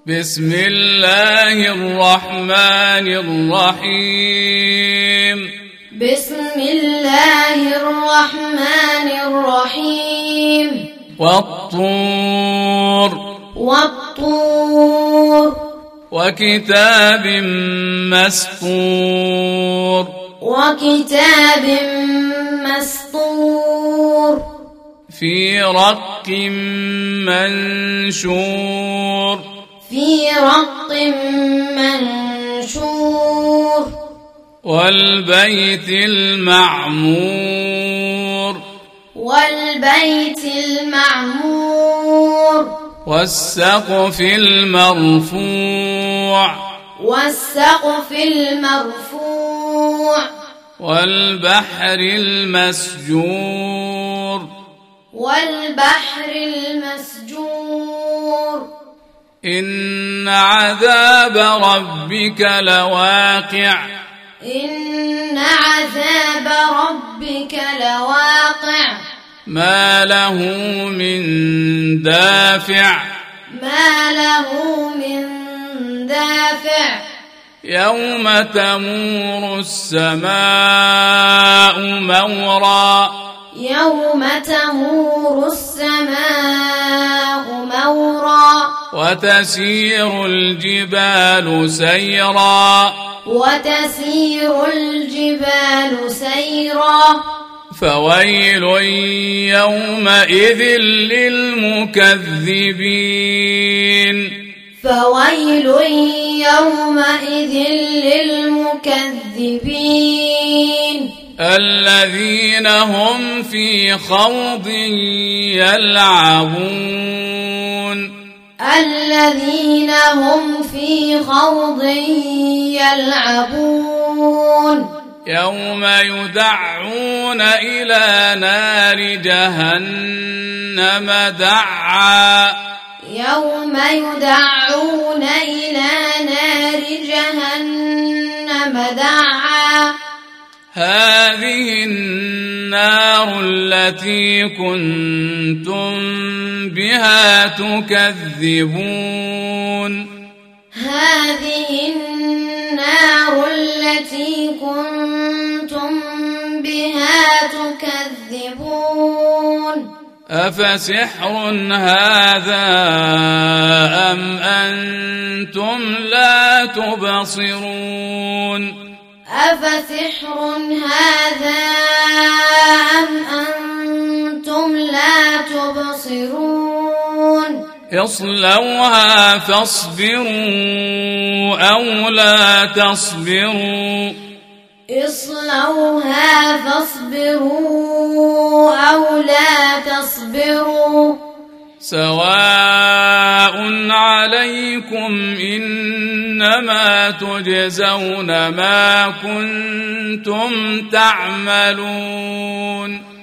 بسم الله الرحمن الرحيم بسم الله الرحمن الرحيم والطور وكتاب مسطور في رق منشور والبيت المعمور والسقف المرفوع والبحر المسجور إن عذاب ربك لواقع ما له من دافع يوم تمور السماء مورا وتسير الجبال سيرا فويل يومئذ للمكذبين الذين هم في خوض يلعبون يوم يدعون إلى نار جهنم دعا هذه النار التي كنتم بها تكذبون أفسحر هذا أم أنتم لا تبصرون اصلوها فاصبروا أو لا تصبروا سواء عليكم إنما تجزون ما كنتم تعملون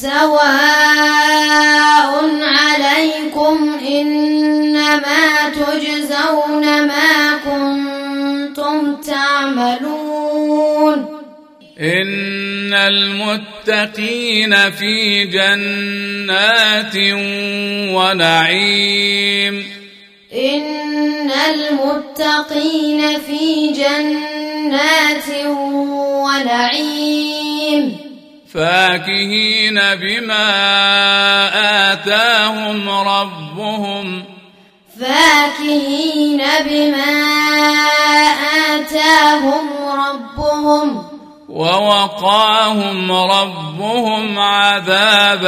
إن المتقين في جنات ونعيم فاكهين بما آتاهم ربهم ووقاهم ربهم عذاب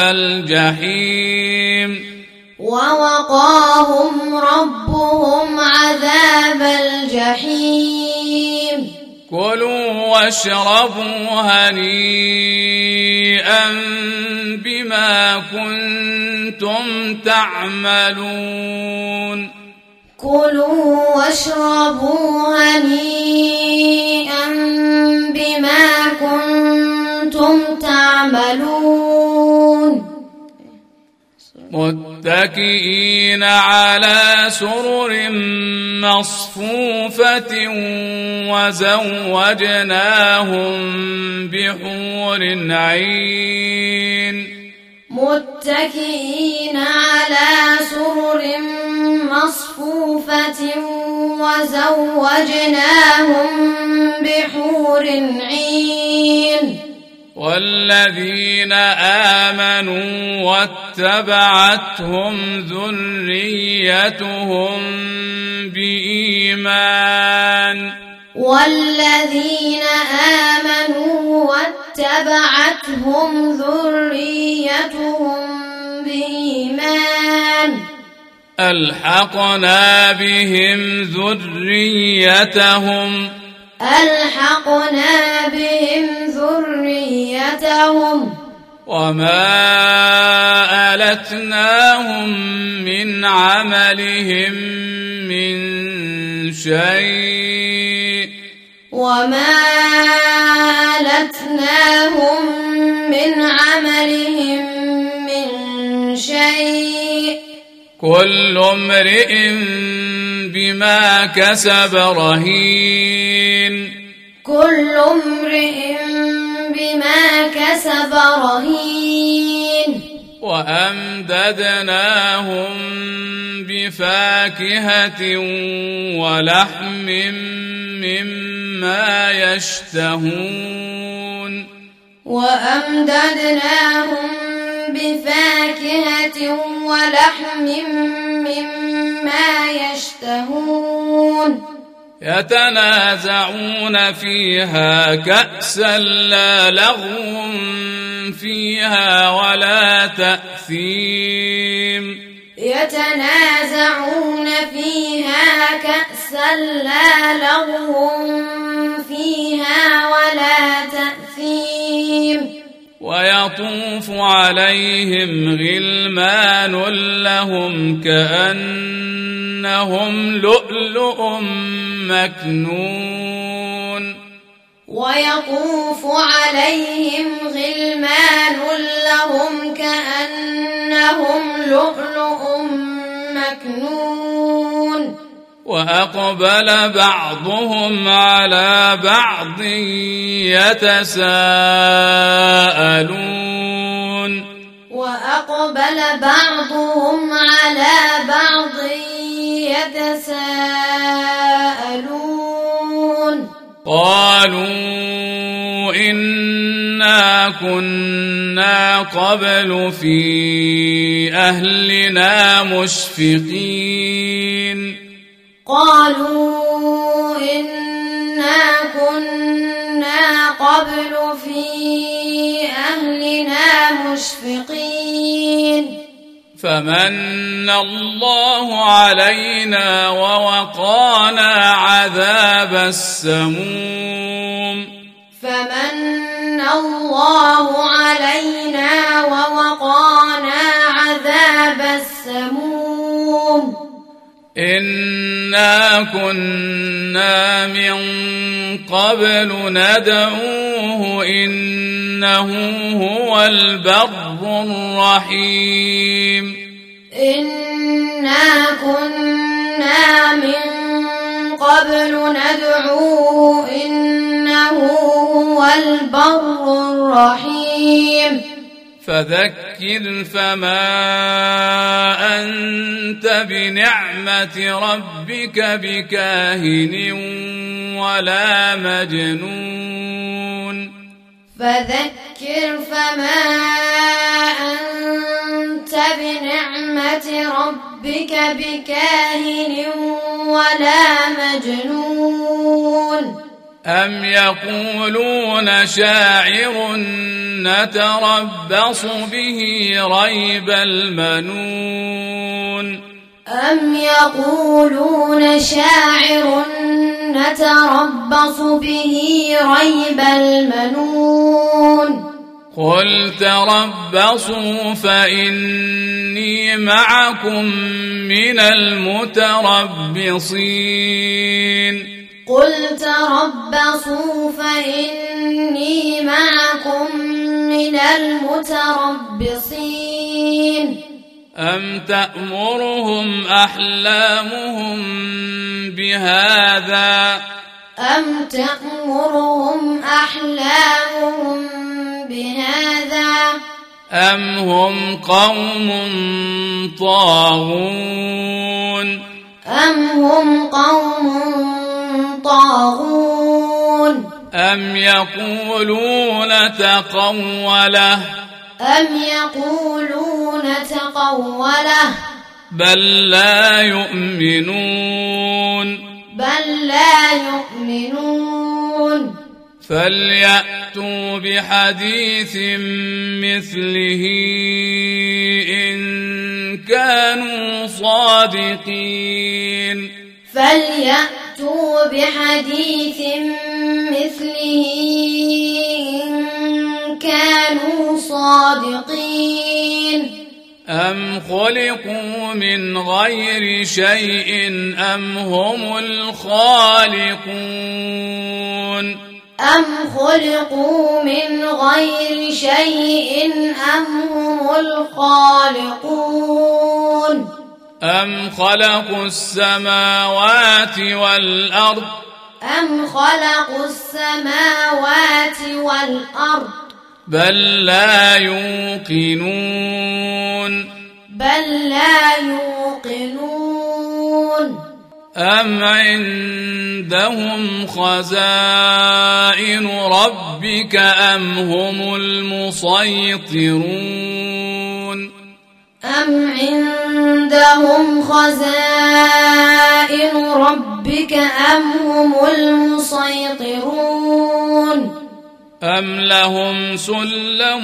الجحيم كلوا واشربوا هنيئا بما كنتم تعملون متكئين على سرر مصفوفة وزوجناهم بحور عين متكئين على سرر مصفوفة وزوجناهم بحور عين والذين آمنوا واتبعتهم ذريتهم بإيمان والذين آمنوا واتبعتهم ذريتهم بإيمان ألحقنا بهم ذريتهم وما ألتناهم من عملهم من شيء كل امرئ بما كسب رهين وأمددناهم بفاكهة ولحم مما يشتهون يتنازعون فيها كأسا لا لغو فيها ولا تأثيم ويطوف عليهم غلمان لهم كأنهم لؤلؤ مكنون وأقبل بعضهم على بعض يتساءلون قالوا إنا كنا قبل في أهلنا مشفقين فمن الله علينا ووقانا عذاب السموم إنا كنا من قبل ندعوه إنه هو البر الرحيم فذكر فما أنت بنعمة ربك بكاهن ولا مجنون أم يقولون شاعر نتربص به ريب المنون قل تربصوا فإني معكم من المتربصين أم تأمرهم أحلامهم بهذا أم هم قوم طاغون أم هم قوم طاغون أم يقولون تقوله أم يقولون تقوله بل لا يؤمنون فليأتوا بحديث مثله إن كانوا صادقين فليأتوا بحديث مثله إن كانوا صادقين أم خلقوا من غير شيء أم هم الخالقون أم خلقوا من غير شيء أم هم الخالقون أم خلقوا السماوات والأرض أم خلقوا السماوات والأرض بل لا يوقنون أم عندهم خزائن ربك أم هم المسيطرون أم عندهم خزائن ربك أم هم المسيطرون أم لهم سلم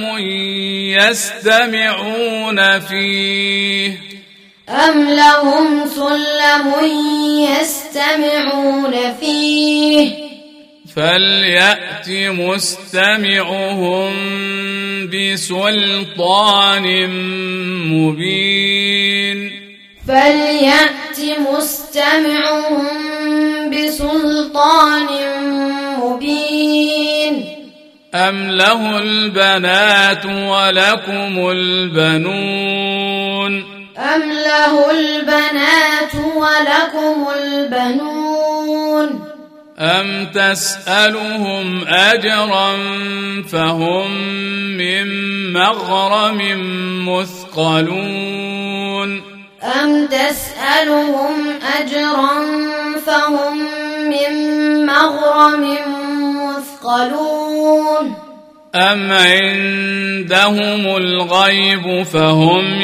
يستمعون فيه أم لهم سلم يستمعون فيه فليأت مستمعهم بسلطان مبين فليأت مستمعهم بسلطان مبين أم له البنات ولكم البنون أم له البنات ولكم البنون أم تسألهم أجرا فهم من مغرم مثقلون أم تسألهم أجرا فهم من مغرم مثقلون أم عندهم الغيب فهم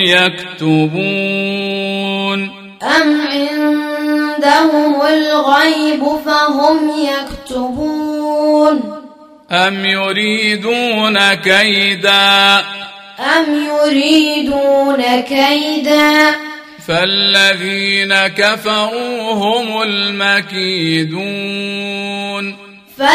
يكتبون أم عندهم الغيب فهم يكتبون أم يريدون كيدا فالذين كفروا هم المكيدون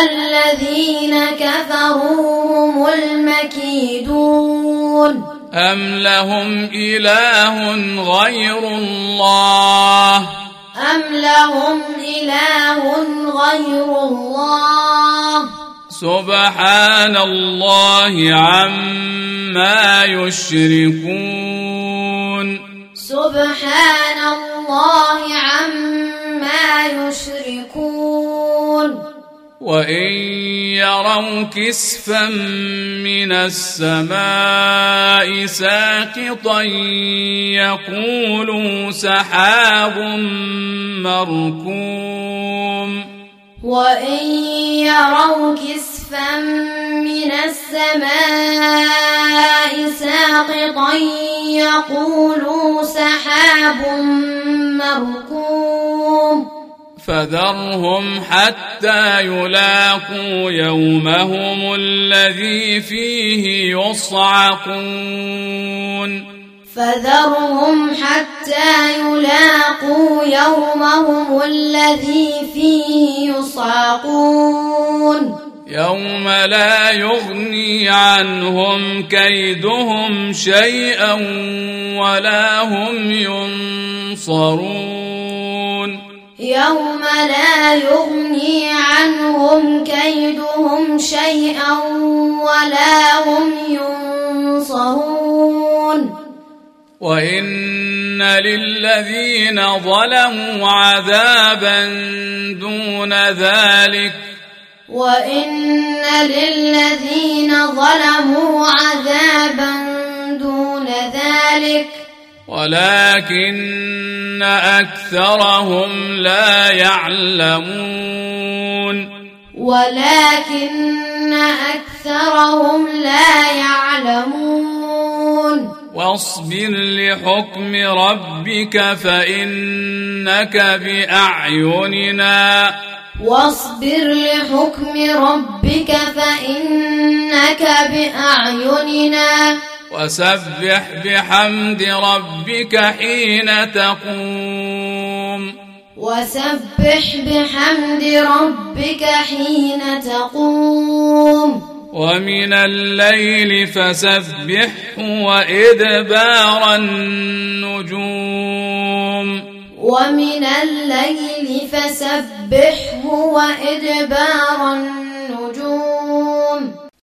أم لهم إله غير الله سبحان الله عما يشركون وإن يروا كسفا من السماء ساقطا يقولوا سحاب مركوم وإن يروا كسفا من السماء ساقطا يقولوا سحاب مركوم فذرهم حتى يلاقوا يومهم الذي فيه يصعقون يوم لا يغني عنهم كيدهم شيئا ولا هم ينصرون يوم لا يغني عنهم كيدهم شيئا ولا هم ينصرون وإن للذين ظلموا عذابا دون ذلك وإن للذين ظلموا عذابا ولكن أكثرهم لا يعلمون واصبر لحكم ربك فإنك بأعيننا وسبح بحمد ربك حين تقوم ومن الليل فسبحه وإدبار النجوم